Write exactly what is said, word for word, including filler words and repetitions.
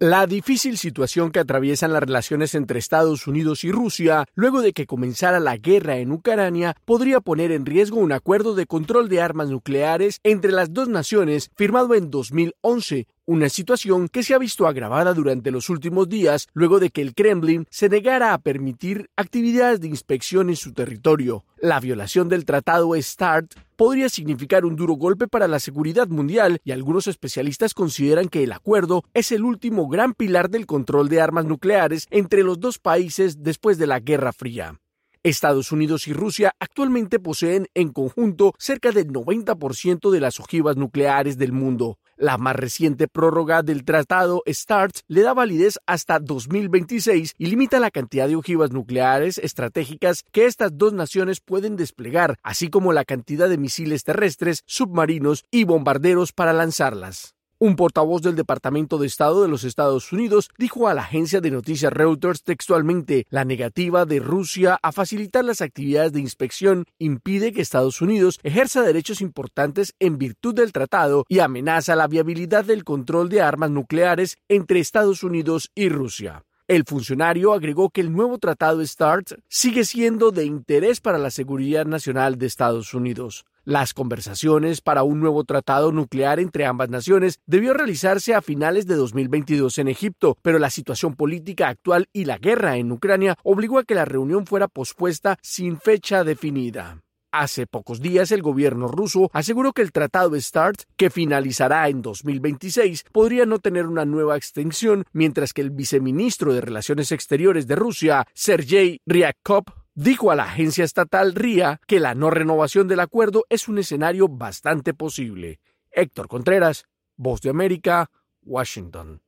La difícil situación que atraviesan las relaciones entre Estados Unidos y Rusia luego de que comenzara la guerra en Ucrania podría poner en riesgo un acuerdo de control de armas nucleares entre las dos naciones firmado en dos mil once, una situación que se ha visto agravada durante los últimos días luego de que el Kremlin se negara a permitir actividades de inspección en su territorio. La violación del Tratado START podría significar un duro golpe para la seguridad mundial y algunos especialistas consideran que el acuerdo es el último gran pilar del control de armas nucleares entre los dos países después de la Guerra Fría. Estados Unidos y Rusia actualmente poseen en conjunto cerca del noventa por ciento de las ojivas nucleares del mundo. La más reciente prórroga del Tratado START le da validez hasta dos mil veintiséis y limita la cantidad de ojivas nucleares estratégicas que estas dos naciones pueden desplegar, así como la cantidad de misiles terrestres, submarinos y bombarderos para lanzarlas. Un portavoz del Departamento de Estado de los Estados Unidos dijo a la agencia de noticias Reuters textualmente: la negativa de Rusia a facilitar las actividades de inspección impide que Estados Unidos ejerza derechos importantes en virtud del tratado y amenaza la viabilidad del control de armas nucleares entre Estados Unidos y Rusia. El funcionario agregó que el nuevo tratado START sigue siendo de interés para la seguridad nacional de Estados Unidos. Las conversaciones para un nuevo tratado nuclear entre ambas naciones debió realizarse a finales de dos mil veintidós en Egipto, pero la situación política actual y la guerra en Ucrania obligó a que la reunión fuera pospuesta sin fecha definida. Hace pocos días el gobierno ruso aseguró que el tratado START, que finalizará en dos mil veintiséis, podría no tener una nueva extensión, mientras que el viceministro de Relaciones Exteriores de Rusia, Sergei Ryabkov, dijo a la agencia estatal R I A que la no renovación del acuerdo es un escenario bastante posible. Héctor Contreras, Voz de América, Washington.